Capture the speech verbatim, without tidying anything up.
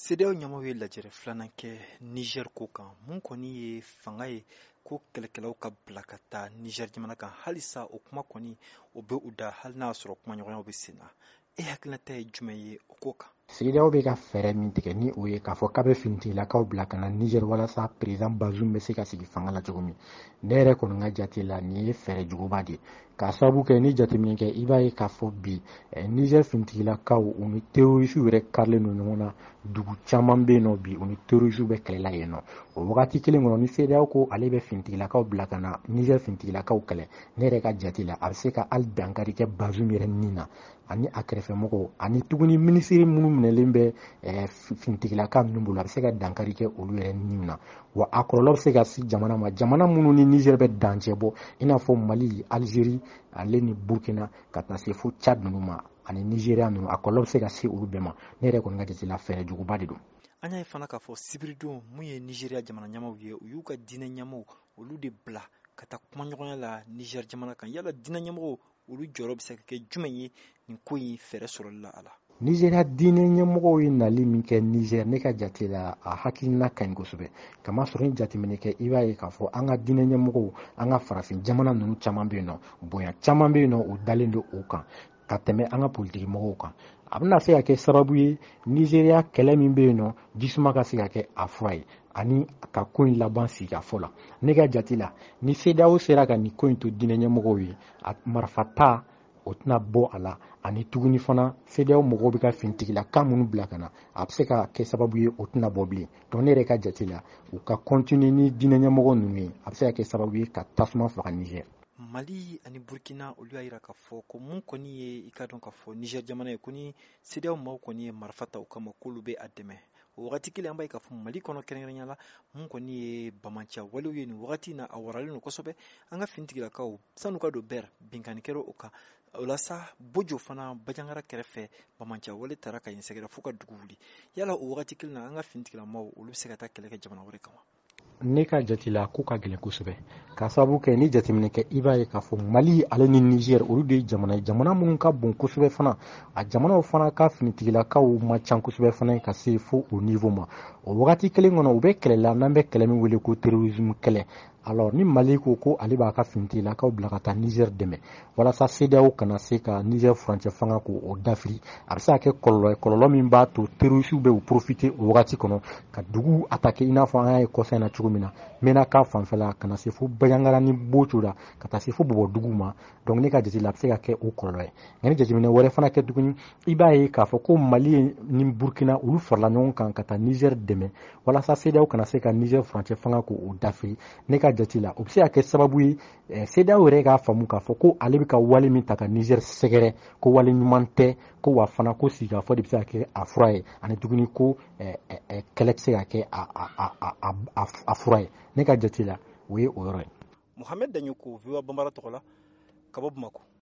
C D A O ɲɛmaaw ye lajɛrɛ filanan kɛ Niger ko kan. Mun kɔni ye fanga ye ko kɛlɛkɛlaw ka bila ka taa Niger jamana kan. Halisa o kuma kɔni o bɛ u da hali n'a sɔrɔ kuma ɲɔgɔnyaw bɛ sen na. E hakilinata ye jumɛn ye o ko kan? C D A O bɛ ka fɛɛrɛ min tigɛ ni o ye k'a fɔ k'a bɛ finitigilakaw bila ka na Niger walasa président Bazoum bɛ se ka sigi fanga la cogo min. Ne yɛrɛ kɔni ka jate la nin ye fɛɛrɛ juguba de ye. K'a sababu kɛ ni jateminɛ kɛ i b'a ye k'a fɔ bi Niger finitigilakaw u ni terroriste yɛrɛ karilen don ɲɔgɔn na. Dugu caman bɛ yen nɔ bi u ni terroriste bɛ kɛlɛla yen nɔ. O wagati kelen kɔnɔ ni C D A O ko ale bɛ finitigilakaw bila ka na Niger finitigilakaw kɛlɛ, ne yɛrɛ ka jate la a bɛ se ka hali dankari kɛ Bazoum yɛrɛ nin na ani a kɛrɛfɛmɔgɔw ani tuguni minisiri minnu minɛlen bɛ finitigilaka ninnu bolo a bɛ se ka dankari kɛ olu yɛrɛ nin na. Wa a kɔlɔlɔ bɛ se ka se jamana ma, jamana minnu ni Niger bɛ dancɛ bɔ i n'a fɔ Mali, Algérie, ale ni Burkina ka taa se fo Tchad ninnu ma ani Nigeria ninnu, a kɔlɔlɔ bɛ se ka se olu bɛɛ ma. Ne yɛrɛ kɔni ka jate la fɛɛrɛ juguba de don. An y'a ye fana k'a fɔ sibiridon mun ye Nigeria jamana ɲɛmaaw ye u y'u ka diinɛ ɲɛmaaw olu de bila ka taa kuma ɲɔgɔnya la Niger jamana kan. Yala diinɛ ɲɛmɔgɔw olu jɔyɔrɔ bɛ se ka kɛ jumɛn ye nin ko in fɛɛrɛ sɔrɔli la a la? Nigeria diinɛ ɲɛmɔgɔw ye nali min kɛ Niger, ne ka jate la a hakilina ka ɲi kosɛbɛ. Kamasɔrɔ ni jateminɛ kɛ i b'a ye k'a fɔ an ka diinɛ ɲɛmɔgɔw an ka farafin jamana ninnu caman bɛ yen nɔ, bonya caman bɛ yen nɔ u dalen don o kan ka tɛmɛ an ka politiki mɔgɔw kan. A bɛna se ka kɛ sababu ye Nigeria kɛlɛ min bɛ yen nɔ jisuma ka se ka kɛ a fura ye ani ka ko in laban sigi fɔ la. Ne ka jate la ni C D A O sera ka nin ko in to diinɛ ɲɛmɔgɔw ye a marifa ta o tɛna bɔ a la ani tuguni fana C D A O mɔgɔw bɛ ka finitigilaka minnu bila ka na a bɛ se ka kɛ sababu ye o tɛna bɔ bilen. Donc ne yɛrɛ ka jate la u ka continuer ni diinɛ ɲɛmɔgɔ ninnu ye a bɛ se ka kɛ sababu ye ka tasuma faga Niger. Mali ani Burkina olu y'a jira k'a fɔ ko mun kɔni ye i ka dɔn k'a fɔ Niger jamana ye ko ni C D A O maaw kɔni ye marifa ta o kama k'olu bɛ a dɛmɛ. O wagati kelen an b'a ye k'a fɔ Mali kɔnɔ kɛrɛnkɛrɛnnenya la mun kɔni ye bamaciya walew ye nin wagati in na a waralen don kosɛbɛ an ka finitigilakaw sanu ka don bɛɛ binkanni kɛra o kan. O la sa Bojo fana Bajangara kɛrɛfɛ bamaciya wale taara ka yen sɛgɛrɛ fo ka dugu wuli. Yala o wagati kelen na an ka finitigilamaw olu bɛ se ka taa kɛlɛ kɛ jamana wɛrɛ kan wa? Ne ka jate la ko ka gɛlɛn kosɛbɛ ka sababu kɛ ni jateminɛ kɛ i b'a ye k'a fɔ Mali ale ni Niger olu de ye jamana ye jamana minnu ka bon kosɛbɛ fana a jamanaw fana ka finitigilakaw ma ca kosɛbɛ fana ka se fo o niveau ma. O wagati kelen kɔnɔ u bɛ kɛlɛ la n'an bɛ kɛlɛ min wele ko terrorisme kɛlɛ. Alors ni Mali ko ko ale b'a ka finitigilakaw bila ka taa Niger dɛmɛ walasa C D A O kana se ka Niger furancɛ fanga ko o dafiri a bɛ se ka kɛ kɔlɔlɔ ye kɔlɔlɔ min b'a to terroristes bɛ u profiter o wagati kɔnɔ ka dugu attaquer i n'a fɔ an y'a ye kɔsan in na cogo min na mena ka fanfɛla kana se fo Bajangara ni Bocho la ka taa se fo Bɔbɔdugu ma. Donc ne ka jate la a bɛ se ka kɛ o kɔlɔlɔ ye. Nka ni jateminɛ wɛrɛ fana kɛ tuguni i b'a ye k'a fɔ ko Mali ni Burkina olu farala ɲɔgɔn kan ka taa Niger dɛmɛ walasa C D A O kana se ka Niger furancɛ fanga ko o dafiri. Ne ka jate la o bɛ se ka kɛ sababu ye C D A O yɛrɛ k'a faamu k'a fɔ ko ale bɛ ka wale min ta ka Niger sɛgɛrɛ ko wale ɲuman tɛ ko wa fana ko sigikafɔ de bɛ se ka kɛ a fura ye ani tuguni ko kɛlɛ tɛ se ka kɛ a fura ye. Ne ka jate la o ye o yɔrɔ ye. Mohamed Danyoko V O A Bambara tɔgɔ la ka bɔ Bamako.